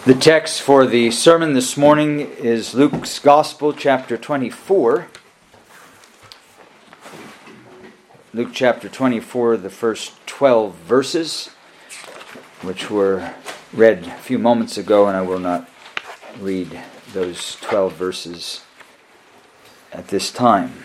The text for the sermon this morning is Luke's Gospel, chapter 24. Luke chapter 24, the first 12 verses, which were read a few moments ago, and I will not read those 12 verses at this time.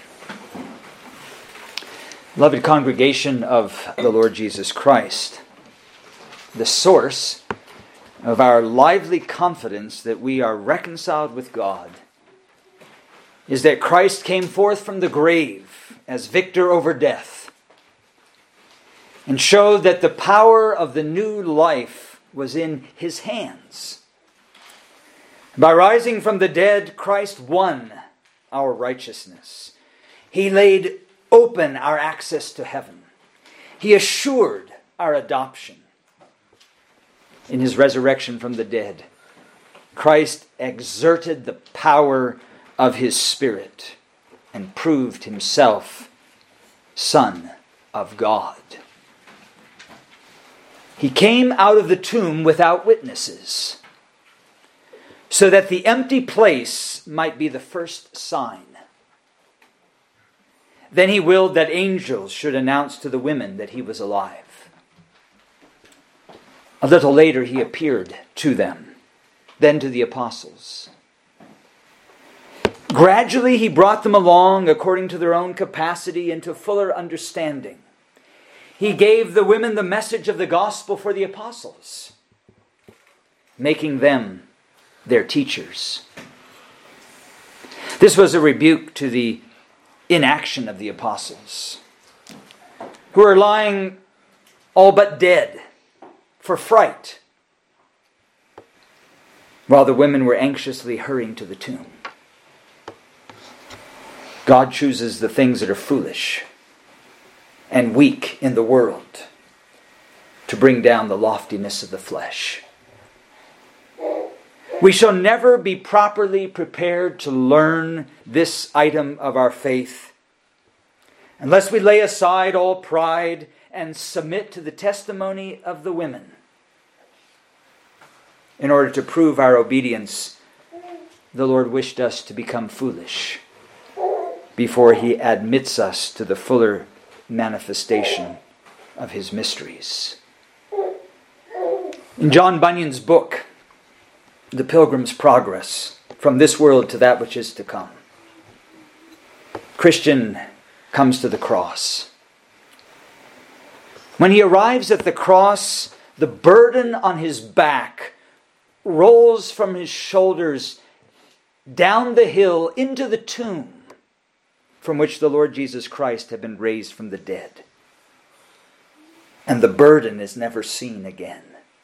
Beloved congregation of the Lord Jesus Christ, the source of our lively confidence that we are reconciled with God is that Christ came forth from the grave as victor over death and showed that the power of the new life was in His hands. By rising from the dead, Christ won our righteousness. He laid open our access to heaven. He assured our adoption. In His resurrection from the dead, Christ exerted the power of His Spirit and proved Himself Son of God. He came out of the tomb without witnesses, so that the empty place might be the first sign. Then He willed that angels should announce to the women that He was alive. A little later He appeared to them, then to the apostles. Gradually He brought them along according to their own capacity into fuller understanding. He gave the women the message of the gospel for the apostles, making them their teachers. This was a rebuke to the inaction of the apostles, who are lying all but dead for fright, while the women were anxiously hurrying to the tomb. God chooses the things that are foolish and weak in the world to bring down the loftiness of the flesh. We shall never be properly prepared to learn this item of our faith unless we lay aside all pride and submit to the testimony of the women. In order to prove our obedience, the Lord wished us to become foolish before He admits us to the fuller manifestation of His mysteries. In John Bunyan's book, The Pilgrim's Progress, From This World to That Which Is to Come, Christian comes to the cross. When he arrives at the cross, the burden on his back rolls from his shoulders down the hill into the tomb from which the Lord Jesus Christ had been raised from the dead. And the burden is never seen again.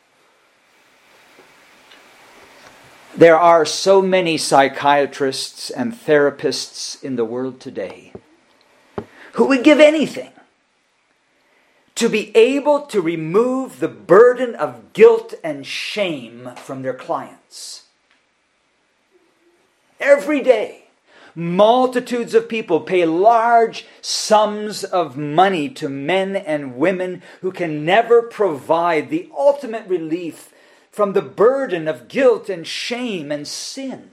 There are so many psychiatrists and therapists in the world today who would give anything to be able to remove the burden of guilt and shame from their clients. Every day, multitudes of people pay large sums of money to men and women who can never provide the ultimate relief from the burden of guilt and shame and sin.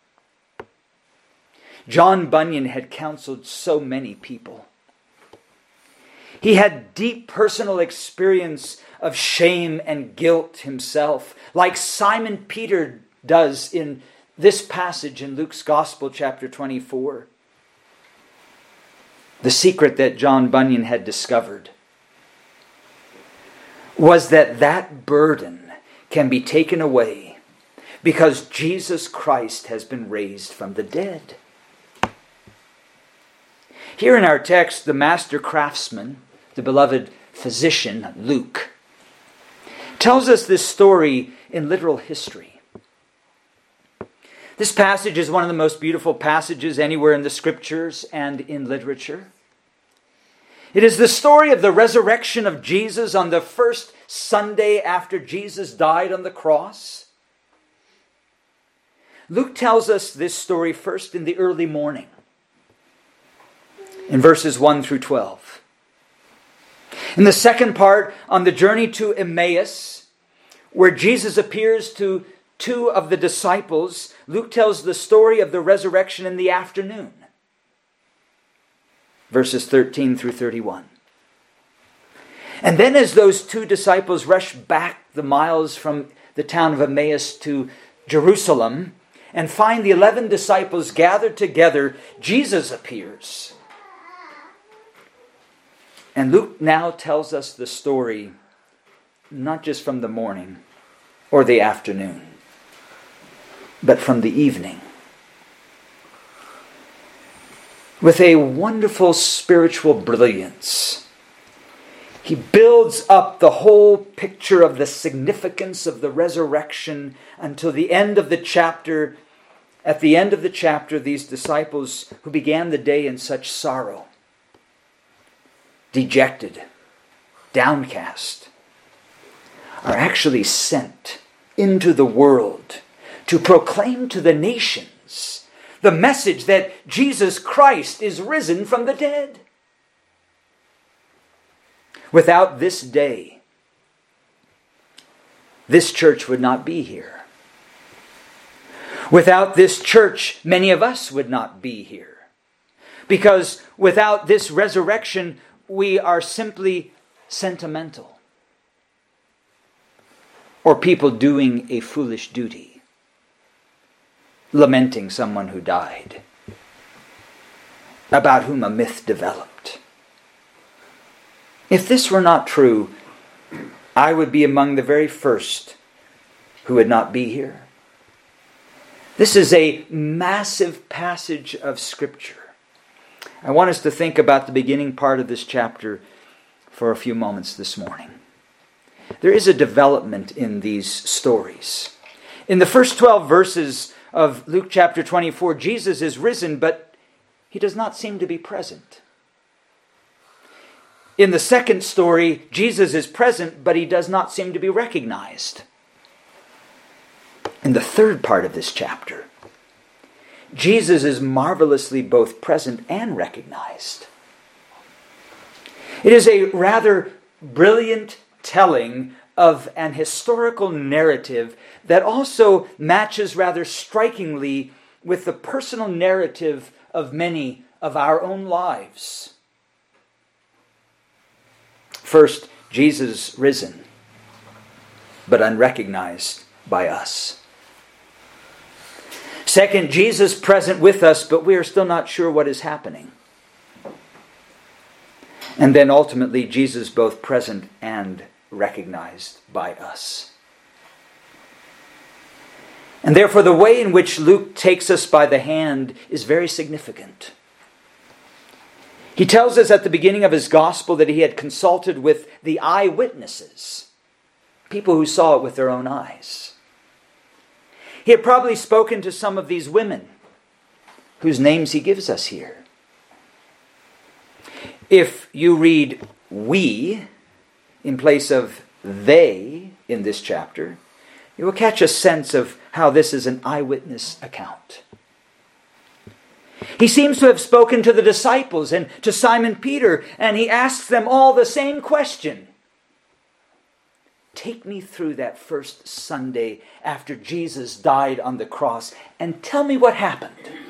John Bunyan had counseled so many people. He had deep personal experience of shame and guilt himself, like Simon Peter does in this passage in Luke's Gospel, chapter 24. The secret that John Bunyan had discovered was that burden can be taken away because Jesus Christ has been raised from the dead. Here in our text, the master craftsman, the beloved physician, Luke, tells us this story in literal history. This passage is one of the most beautiful passages anywhere in the Scriptures and in literature. It is the story of the resurrection of Jesus on the first Sunday after Jesus died on the cross. Luke tells us this story first in the early morning, in verses 1 through 12. In the second part, on the journey to Emmaus, where Jesus appears to two of the disciples, Luke tells the story of the resurrection in the afternoon. Verses 13 through 31. And then as those two disciples rush back the miles from the town of Emmaus to Jerusalem and find the 11 disciples gathered together, Jesus appears. And Luke now tells us the story not just from the morning or the afternoon, but from the evening. With a wonderful spiritual brilliance, he builds up the whole picture of the significance of the resurrection until the end of the chapter. At the end of the chapter, these disciples who began the day in such sorrow, dejected, downcast, are actually sent into the world to proclaim to the nations the message that Jesus Christ is risen from the dead. Without this day, this church would not be here. Without this church, many of us would not be here. Because without this resurrection, we are simply sentimental, or people doing a foolish duty, lamenting someone who died, about whom a myth developed. If this were not true, I would be among the very first who would not be here. This is a massive passage of Scripture. I want us to think about the beginning part of this chapter for a few moments this morning. There is a development in these stories. In the first 12 verses of Luke chapter 24, Jesus is risen, but he does not seem to be present. In the second story, Jesus is present, but he does not seem to be recognized. In the third part of this chapter, Jesus is marvelously both present and recognized. It is a rather brilliant telling of an historical narrative that also matches rather strikingly with the personal narrative of many of our own lives. First, Jesus risen, but unrecognized by us. Second, Jesus present with us, but we are still not sure what is happening. And then ultimately, Jesus both present and recognized by us. And therefore, the way in which Luke takes us by the hand is very significant. He tells us at the beginning of his gospel that he had consulted with the eyewitnesses, people who saw it with their own eyes. He had probably spoken to some of these women, whose names he gives us here. If you read we in place of they in this chapter, you will catch a sense of how this is an eyewitness account. He seems to have spoken to the disciples and to Simon Peter, and he asks them all the same question. Take me through that first Sunday after Jesus died on the cross and tell me what happened.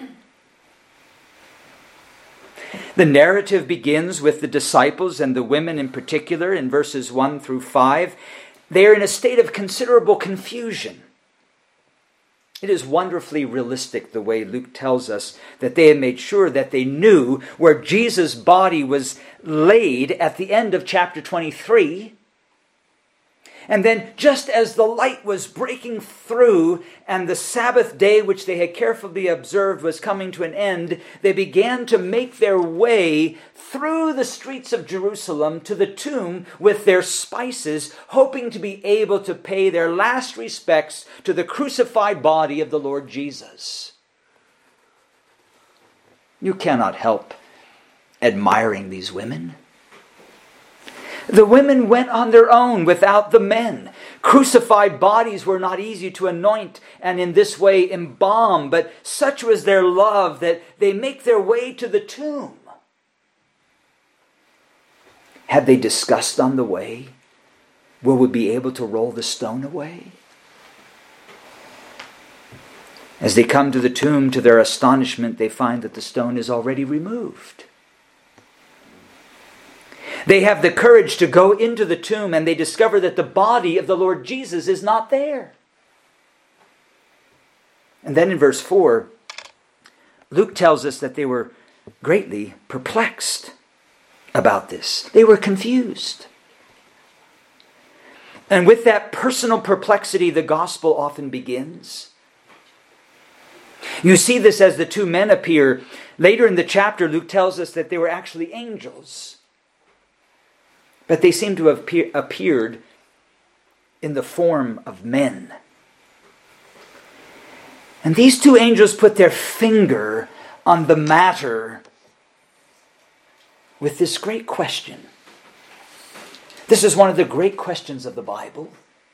The narrative begins with the disciples and the women in particular in verses 1 through 5. They are in a state of considerable confusion. It is wonderfully realistic the way Luke tells us that they had made sure that they knew where Jesus' body was laid at the end of chapter 23. And then just as the light was breaking through and the Sabbath day which they had carefully observed was coming to an end, they began to make their way through the streets of Jerusalem to the tomb with their spices, hoping to be able to pay their last respects to the crucified body of the Lord Jesus. You cannot help admiring these women. The women went on their own without the men. Crucified bodies were not easy to anoint and in this way embalm, but such was their love that they make their way to the tomb. Had they discussed on the way, will we be able to roll the stone away? As they come to the tomb, to their astonishment, they find that the stone is already removed. They have the courage to go into the tomb, and they discover that the body of the Lord Jesus is not there. And then in verse 4, Luke tells us that they were greatly perplexed about this. They were confused. And with that personal perplexity, the gospel often begins. You see this as the two men appear. Later in the chapter, Luke tells us that they were actually angels. But they seem to have appeared in the form of men. And these two angels put their finger on the matter with this great question. This is one of the great questions of the Bible.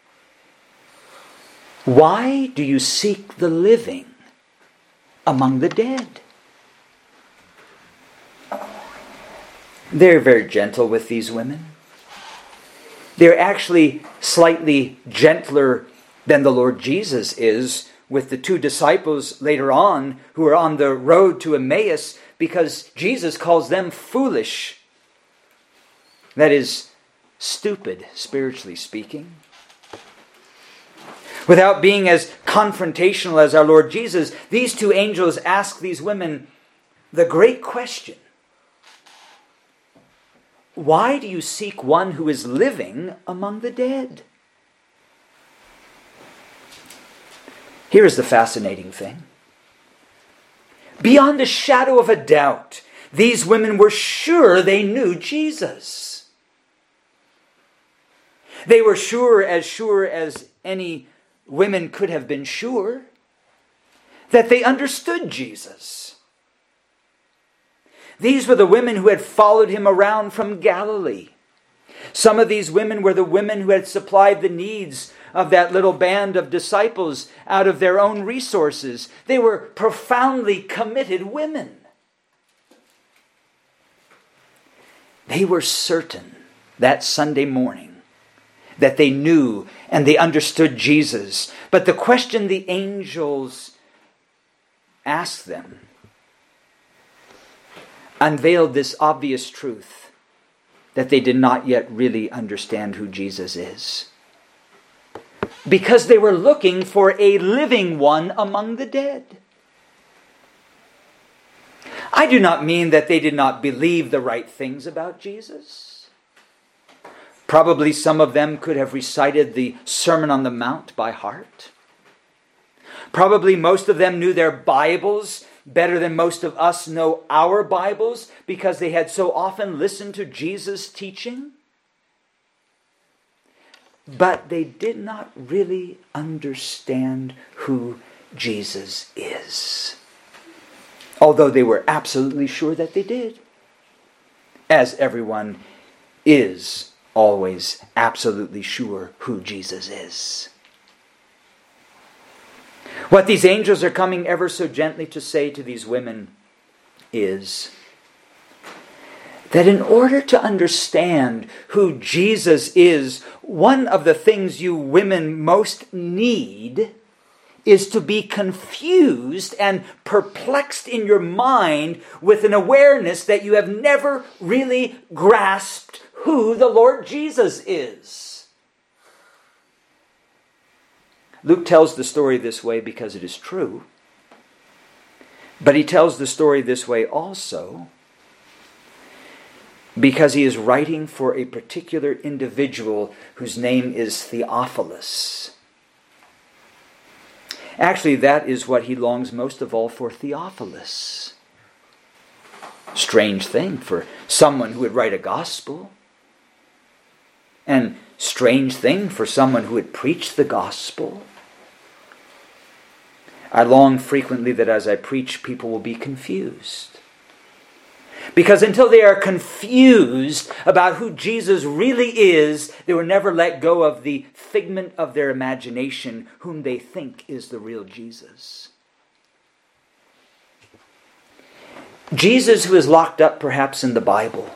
Why do you seek the living among the dead? They're very gentle with these women. They're actually slightly gentler than the Lord Jesus is with the two disciples later on who are on the road to Emmaus, because Jesus calls them foolish. That is, stupid, spiritually speaking. Without being as confrontational as our Lord Jesus, these two angels ask these women the great question: why do you seek one who is living among the dead? Here is the fascinating thing. Beyond a shadow of a doubt, these women were sure they knew Jesus. They were sure as any women could have been sure, that they understood Jesus. These were the women who had followed him around from Galilee. Some of these women were the women who had supplied the needs of that little band of disciples out of their own resources. They were profoundly committed women. They were certain that Sunday morning that they knew and they understood Jesus. But the question the angels asked them unveiled this obvious truth that they did not yet really understand who Jesus is. Because they were looking for a living one among the dead. I do not mean that they did not believe the right things about Jesus. Probably some of them could have recited the Sermon on the Mount by heart. Probably most of them knew their Bibles better than most of us know our Bibles, because they had so often listened to Jesus' teaching. But they did not really understand who Jesus is. Although they were absolutely sure that they did. As everyone is always absolutely sure who Jesus is. What these angels are coming ever so gently to say to these women is that in order to understand who Jesus is, one of the things you women most need is to be confused and perplexed in your mind with an awareness that you have never really grasped who the Lord Jesus is. Luke tells the story this way because it is true. But he tells the story this way also because he is writing for a particular individual whose name is Theophilus. Actually, that is what he longs most of all for, Theophilus. Strange thing for someone who would write a gospel. And strange thing for someone who would preach the gospel. I long frequently that as I preach, people will be confused. Because until they are confused about who Jesus really is, they will never let go of the figment of their imagination, whom they think is the real Jesus. Jesus, who is locked up perhaps in the Bible,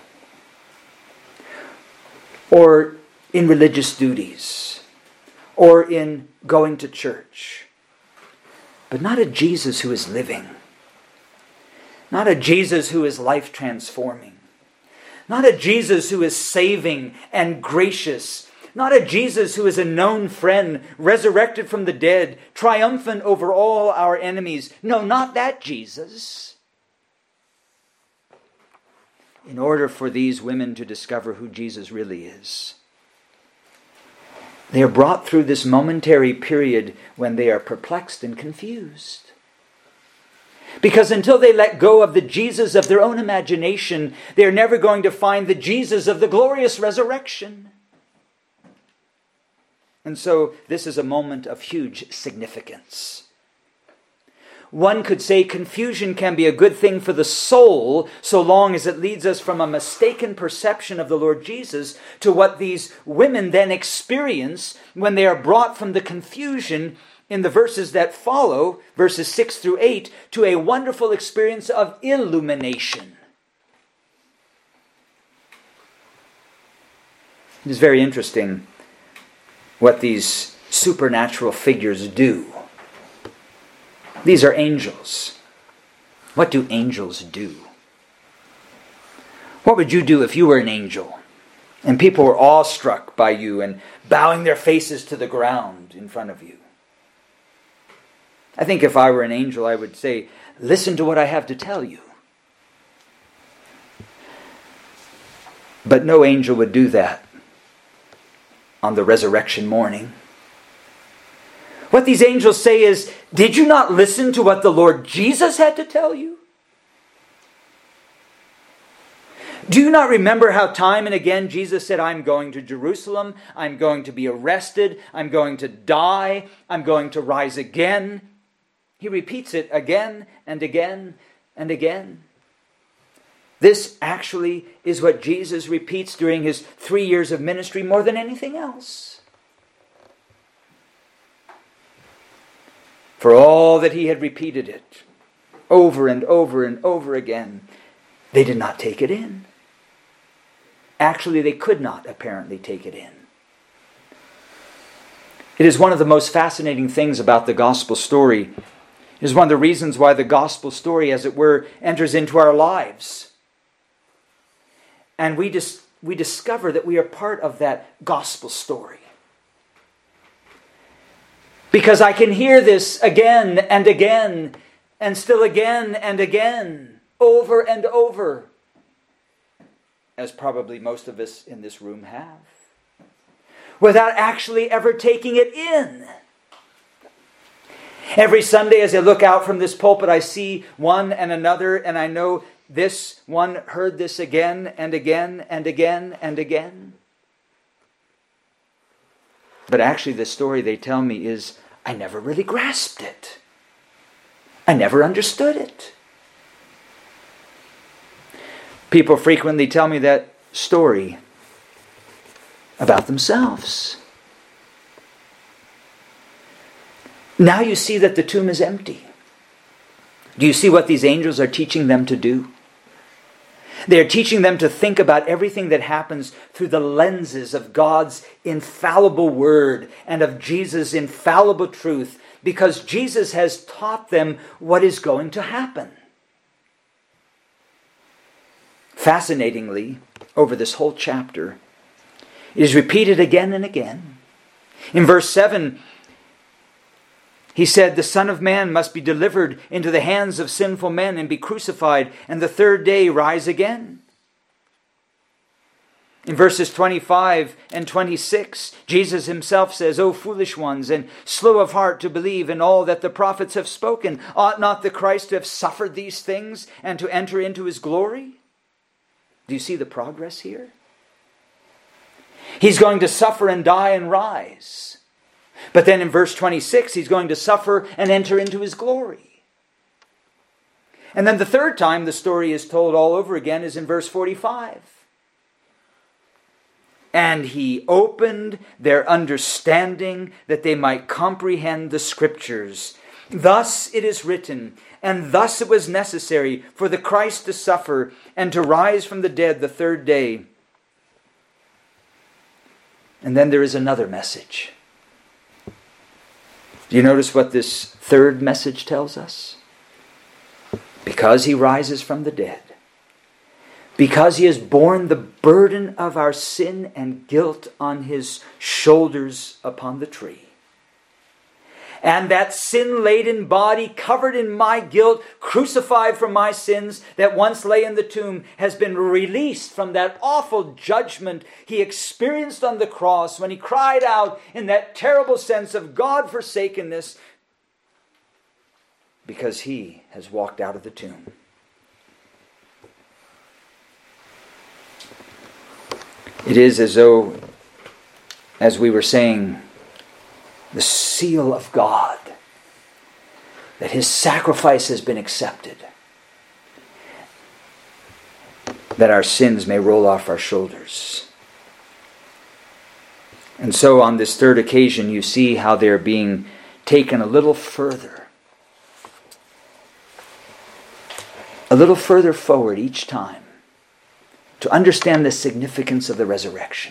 or in religious duties, or in going to church, but not a Jesus who is living. Not a Jesus who is life transforming. Not a Jesus who is saving and gracious. Not a Jesus who is a known friend, resurrected from the dead, triumphant over all our enemies. No, not that Jesus. In order for these women to discover who Jesus really is, they are brought through this momentary period when they are perplexed and confused. Because until they let go of the Jesus of their own imagination, they are never going to find the Jesus of the glorious resurrection. And so this is a moment of huge significance. One could say confusion can be a good thing for the soul so long as it leads us from a mistaken perception of the Lord Jesus to what these women then experience when they are brought from the confusion in the verses that follow, verses 6 through 8, to a wonderful experience of illumination. It is very interesting what these supernatural figures do. These are angels. What do angels do? What would you do if you were an angel and people were awestruck by you and bowing their faces to the ground in front of you? I think if I were an angel, I would say, listen to what I have to tell you. But no angel would do that on the resurrection morning. What these angels say is, did you not listen to what the Lord Jesus had to tell you? Do you not remember how time and again Jesus said, I'm going to Jerusalem, I'm going to be arrested, I'm going to die, I'm going to rise again? He repeats it again and again and again. This actually is what Jesus repeats during his 3 years of ministry more than anything else. For all that he had repeated it over and over and over again, they did not take it in. Actually, they could not apparently take it in. It is one of the most fascinating things about the gospel story. It is one of the reasons why the gospel story, as it were, enters into our lives. And we discover that we are part of that gospel story. Because I can hear this again and again, and still again and again, over and over, as probably most of us in this room have, without actually ever taking it in. Every Sunday as I look out from this pulpit, I see one and another, and I know this one heard this again and again and again and again. But actually the story they tell me is, I never really grasped it. I never understood it. People frequently tell me that story about themselves. Now you see that the tomb is empty. Do you see what these angels are teaching them to do? They are teaching them to think about everything that happens through the lenses of God's infallible word and of Jesus' infallible truth, because Jesus has taught them what is going to happen. Fascinatingly, over this whole chapter, it is repeated again and again. In verse 7, he said, the Son of Man must be delivered into the hands of sinful men and be crucified, and the third day rise again. In verses 25 and 26, Jesus himself says, O foolish ones, and slow of heart to believe in all that the prophets have spoken. Ought not the Christ to have suffered these things and to enter into his glory? Do you see the progress here? He's going to suffer and die and rise. But then in verse 26, he's going to suffer and enter into his glory. And then the third time the story is told all over again is in verse 45. And he opened their understanding that they might comprehend the scriptures. Thus it is written, and thus it was necessary for the Christ to suffer and to rise from the dead the third day. And then there is another message. Do you notice what this third message tells us? Because he rises from the dead, because he has borne the burden of our sin and guilt on his shoulders upon the tree, and that sin-laden body covered in my guilt, crucified for my sins that once lay in the tomb, has been released from that awful judgment he experienced on the cross when he cried out in that terrible sense of God-forsakenness, because he has walked out of the tomb. It is as though, as we were saying, the seal of God, that his sacrifice has been accepted, that our sins may roll off our shoulders. And so on this third occasion, you see how they're being taken a little further forward each time to understand the significance of the resurrection.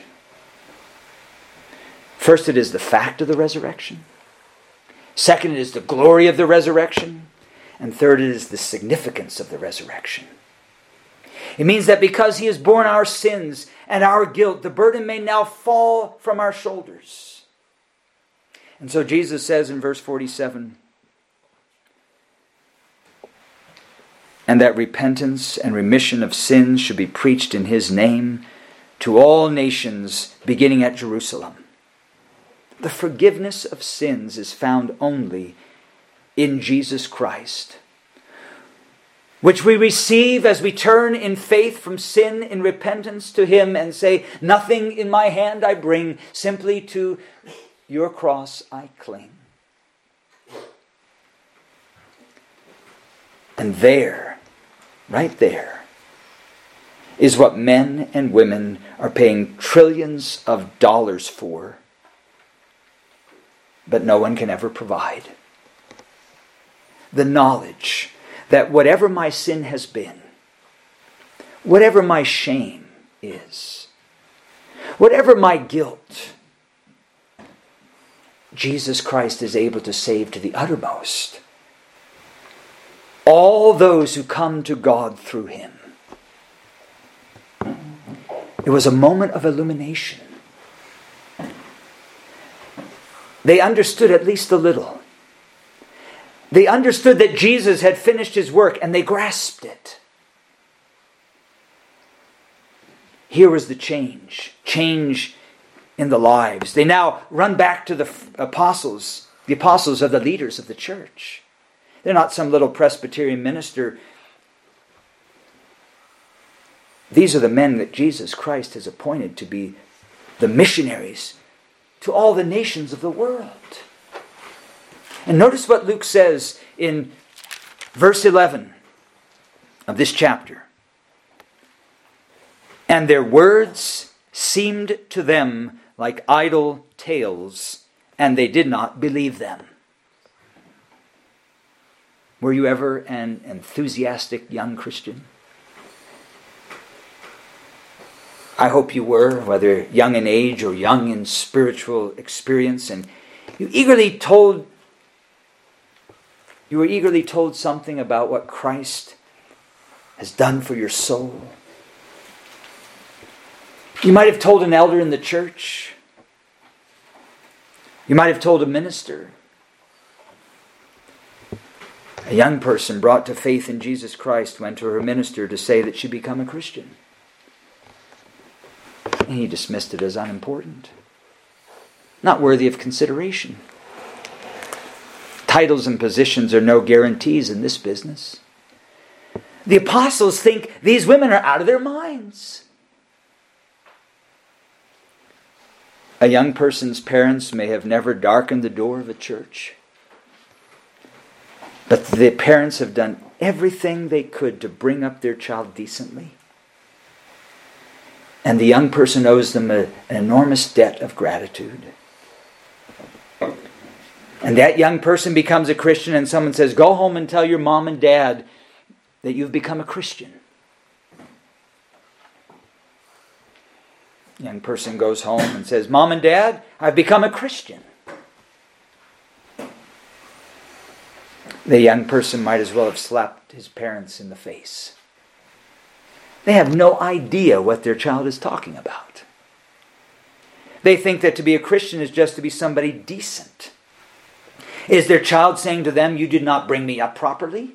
First, it is the fact of the resurrection. Second, it is the glory of the resurrection. And third, it is the significance of the resurrection. It means that because he has borne our sins and our guilt, the burden may now fall from our shoulders. And so Jesus says in verse 47, and that repentance and remission of sins should be preached in his name to all nations, beginning at Jerusalem. The forgiveness of sins is found only in Jesus Christ, which we receive as we turn in faith from sin in repentance to him and say, nothing in my hand I bring, simply to your cross I cling. And there, right there, is what men and women are paying trillions of dollars for, but no one can ever provide. The knowledge that whatever my sin has been, whatever my shame is, whatever my guilt, Jesus Christ is able to save to the uttermost all those who come to God through him. It was a moment of illumination. They understood at least a little. They understood that Jesus had finished his work, and they grasped it. Here was the change in the lives. They now run back to the apostles of the leaders of the church. They're not some little Presbyterian minister. These are the men that Jesus Christ has appointed to be the missionaries to all the nations of the world. And notice what Luke says in verse 11 of this chapter. And their words seemed to them like idle tales, and they did not believe them. Were you ever an enthusiastic young Christian? I hope you were, whether young in age or young in spiritual experience, and you were eagerly told something about what Christ has done for your soul. You might have told an elder in the church. You might have told a minister. A young person brought to faith in Jesus Christ went to her minister to say that she'd become a Christian. And he dismissed it as unimportant, not worthy of consideration. Titles and positions are no guarantees in this business. The apostles think these women are out of their minds. A young person's parents may have never darkened the door of a church, but the parents have done everything they could to bring up their child decently. And the young person owes them an enormous debt of gratitude. And that young person becomes a Christian, and someone says, go home and tell your mom and dad that you've become a Christian. The young person goes home and says, Mom and Dad, I've become a Christian. The young person might as well have slapped his parents in the face. They have no idea what their child is talking about. They think that to be a Christian is just to be somebody decent. Is their child saying to them, "You did not bring me up properly"?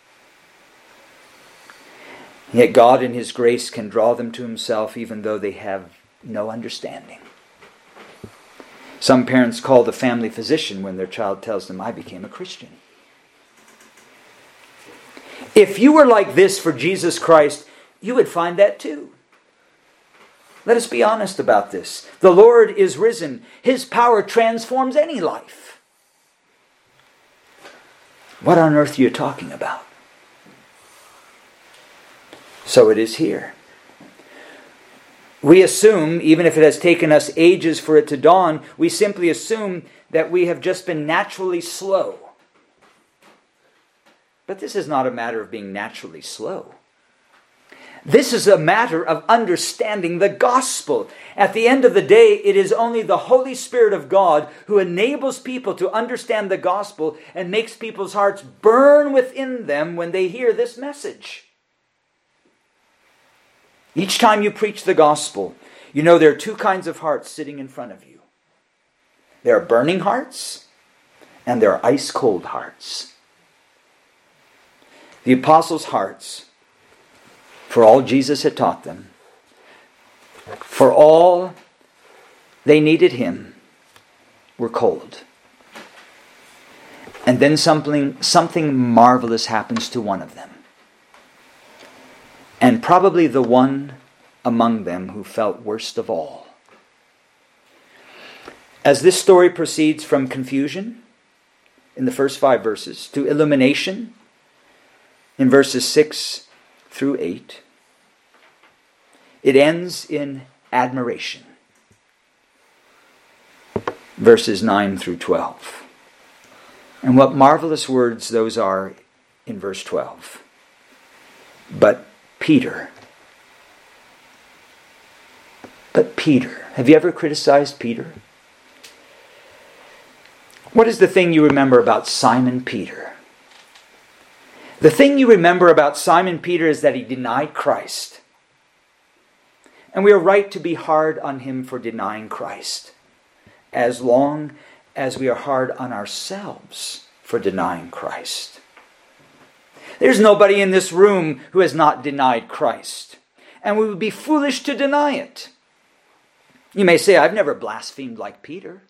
Yet God in His grace can draw them to Himself even though they have no understanding. Some parents call the family physician when their child tells them, "I became a Christian." If you were like this for Jesus Christ, you would find that too. Let us be honest about this. The Lord is risen. His power transforms any life. What on earth are you talking about? So it is here. We assume, even if it has taken us ages for it to dawn, we simply assume that we have just been naturally slow. But this is not a matter of being naturally slow. This is a matter of understanding the gospel. At the end of the day, it is only the Holy Spirit of God who enables people to understand the gospel and makes people's hearts burn within them when they hear this message. Each time you preach the gospel, you know there are two kinds of hearts sitting in front of you. There are burning hearts and there are ice-cold hearts. The apostles' hearts, for all Jesus had taught them, for all they needed Him, were cold. And then something marvelous happens to one of them. And probably the one among them who felt worst of all. As this story proceeds from confusion in the first 5 verses to illumination in verses 6 through 8, it ends in admiration. Verses 9 through 12. And what marvelous words those are in verse 12. But Peter. Have you ever criticized Peter? What is the thing you remember about Simon Peter? The thing you remember about Simon Peter is that he denied Christ. And we are right to be hard on him for denying Christ, as long as we are hard on ourselves for denying Christ. There's nobody in this room who has not denied Christ, and we would be foolish to deny it. You may say, "I've never blasphemed like Peter."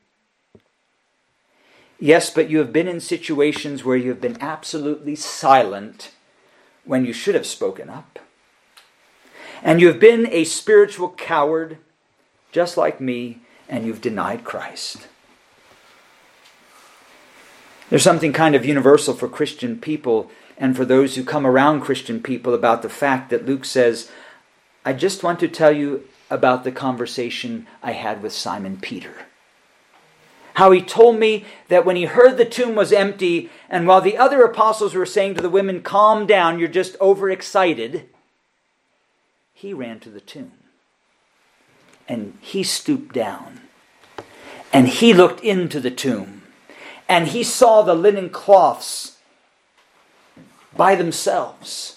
Yes, but you have been in situations where you have been absolutely silent when you should have spoken up. And you have been a spiritual coward, just like me, and you've denied Christ. There's something kind of universal for Christian people and for those who come around Christian people about the fact that Luke says, "I just want to tell you about the conversation I had with Simon Peter. How he told me that when he heard the tomb was empty, and while the other apostles were saying to the women, 'Calm down, you're just overexcited,' he ran to the tomb. And he stooped down. And he looked into the tomb. And he saw the linen cloths by themselves,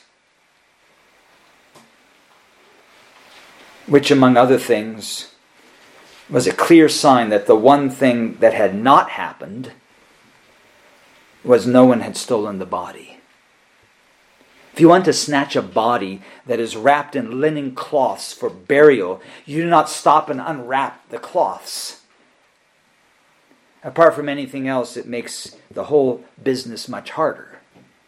which, among other things, was a clear sign that the one thing that had not happened was no one had stolen the body. If you want to snatch a body that is wrapped in linen cloths for burial, you do not stop and unwrap the cloths. Apart from anything else, it makes the whole business much harder.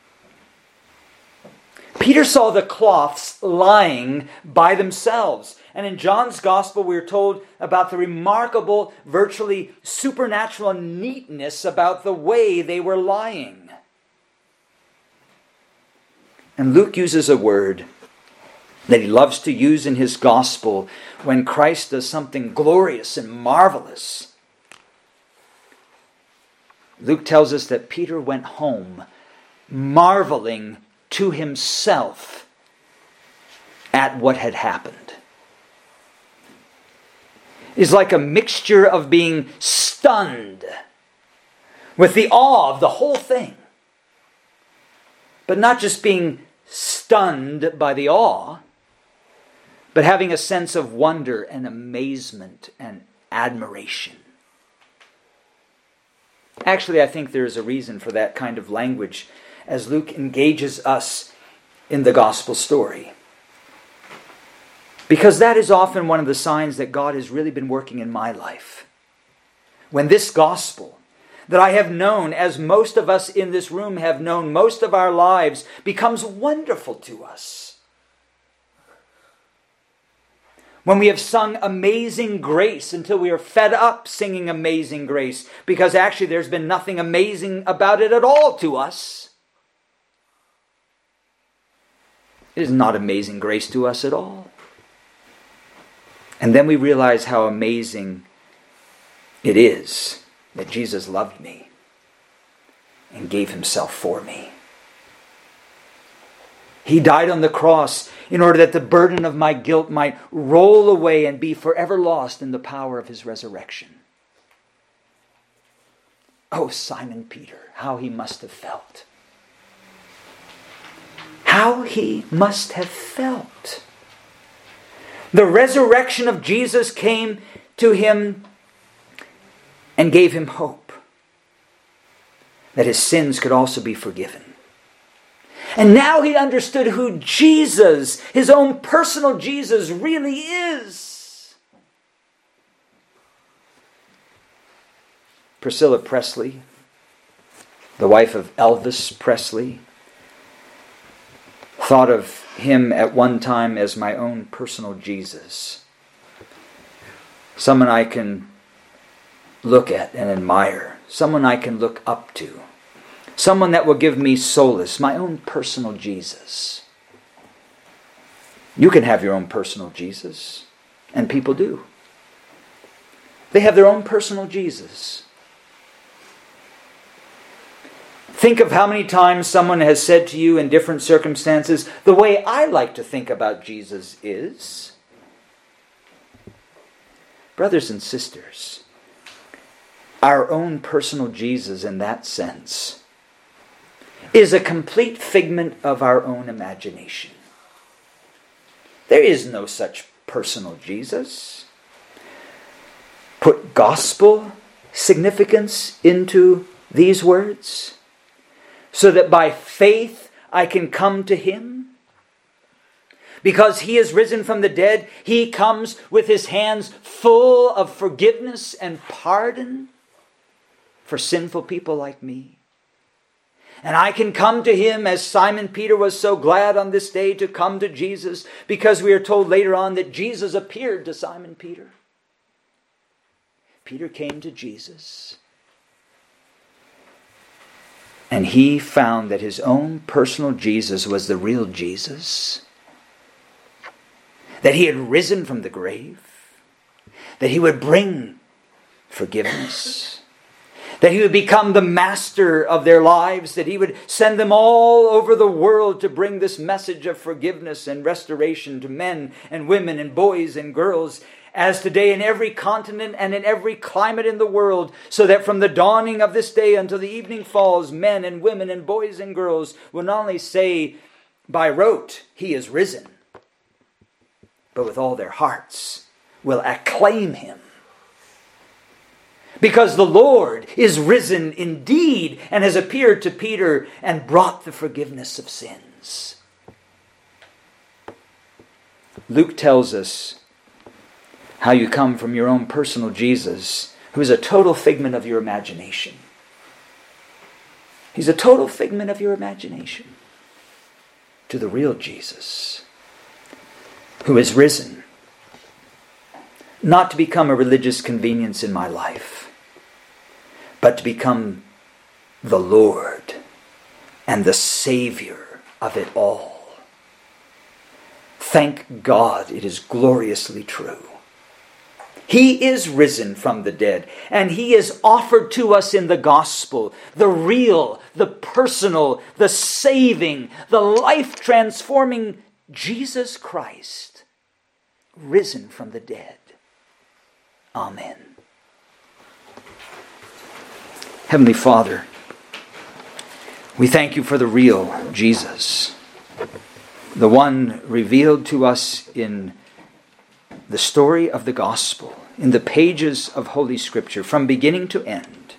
Peter saw the cloths lying by themselves. And in John's Gospel, we're told about the remarkable, virtually supernatural neatness about the way they were lying. And Luke uses a word that he loves to use in his Gospel when Christ does something glorious and marvelous. Luke tells us that Peter went home marveling to himself at what had happened. It's like a mixture of being stunned with the awe of the whole thing, but not just being stunned by the awe, but having a sense of wonder and amazement and admiration. Actually, I think there is a reason for that kind of language as Luke engages us in the gospel story. Because that is often one of the signs that God has really been working in my life. When this gospel that I have known, as most of us in this room have known most of our lives, becomes wonderful to us. When we have sung Amazing Grace until we are fed up singing Amazing Grace, because actually there's been nothing amazing about it at all to us. It is not amazing grace to us at all. And then we realize how amazing it is that Jesus loved me and gave himself for me. He died on the cross in order that the burden of my guilt might roll away and be forever lost in the power of his resurrection. Oh, Simon Peter, how he must have felt. How he must have felt. The resurrection of Jesus came to him and gave him hope that his sins could also be forgiven. And now he understood who Jesus, his own personal Jesus, really is. Priscilla Presley, the wife of Elvis Presley, thought of him at one time as my own personal Jesus. Someone I can look at and admire. Someone I can look up to. Someone that will give me solace. My own personal Jesus. You can have your own personal Jesus. And people do. They have their own personal Jesus. Think of how many times someone has said to you in different circumstances, the way I like to think about Jesus is. Brothers and sisters, our own personal Jesus in that sense is a complete figment of our own imagination. There is no such personal Jesus. Put gospel significance into these words, so that by faith I can come to him. Because he is risen from the dead, he comes with his hands full of forgiveness and pardon for sinful people like me. And I can come to him as Simon Peter was so glad on this day to come to Jesus, because we are told later on that Jesus appeared to Simon Peter. Peter came to Jesus, and he found that his own personal Jesus was the real Jesus. That he had risen from the grave. That he would bring forgiveness. That he would become the master of their lives. That he would send them all over the world to bring this message of forgiveness and restoration to men and women and boys and girls, as today in every continent and in every climate in the world, so that from the dawning of this day until the evening falls, men and women and boys and girls will not only say by rote, he is risen, but with all their hearts will acclaim him. Because the Lord is risen indeed and has appeared to Peter and brought the forgiveness of sins. Luke tells us how you come from your own personal Jesus, who is a total figment of your imagination. He's a total figment of your imagination, to the real Jesus, who is risen, not to become a religious convenience in my life, but to become the Lord and the Savior of it all. Thank God it is gloriously true. He is risen from the dead, and he is offered to us in the gospel, the real, the personal, the saving, the life-transforming Jesus Christ, risen from the dead. Amen. Heavenly Father, We thank you for the real Jesus, the one revealed to us in the story of the gospel, in the pages of Holy Scripture, from beginning to end.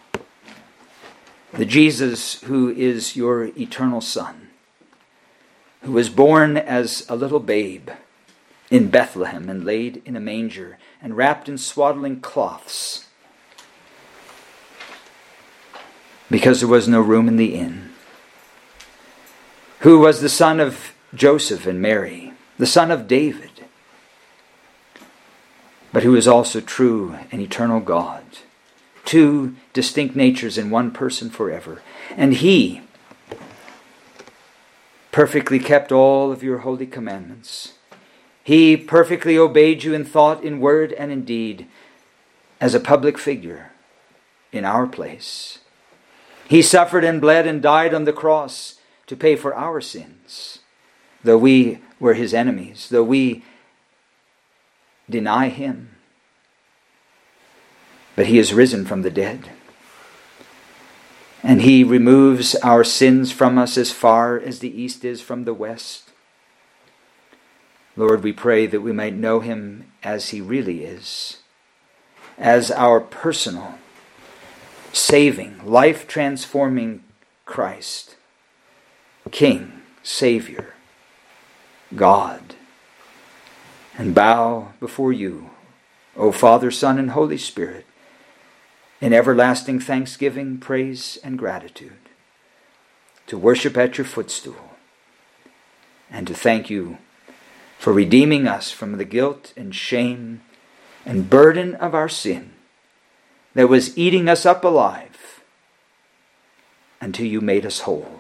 The Jesus who is your eternal Son, who was born as a little babe in Bethlehem and laid in a manger and wrapped in swaddling cloths, because there was no room in the inn. Who was the son of Joseph and Mary, the son of David, but who is also true and eternal God, two distinct natures in one person forever. And he perfectly kept all of your holy commandments. He perfectly obeyed you in thought, in word, and in deed, as a public figure in our place. He suffered and bled and died on the cross to pay for our sins, though we were his enemies, though we deny him. But he is risen from the dead, and he removes our sins from us as far as the east is from the west. Lord, we pray that we might know him as he really is, as our personal, saving, life-transforming Christ, King, Savior, God, and bow before you, O Father, Son, and Holy Spirit, in everlasting thanksgiving, praise, and gratitude, to worship at your footstool, and to thank you for redeeming us from the guilt and shame and burden of our sin that was eating us up alive until you made us whole.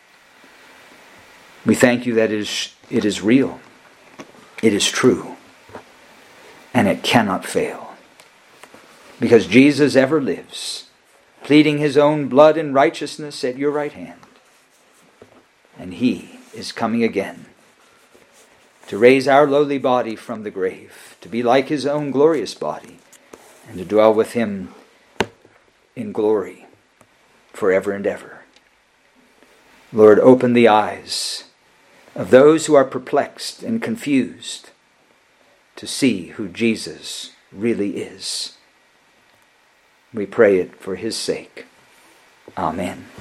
We thank you that it is real, it is true, and it cannot fail. Because Jesus ever lives, pleading his own blood and righteousness at your right hand. And he is coming again to raise our lowly body from the grave, to be like his own glorious body, and to dwell with him in glory forever and ever. Lord, open the eyes of those who are perplexed and confused to see who Jesus really is. We pray it for his sake. Amen.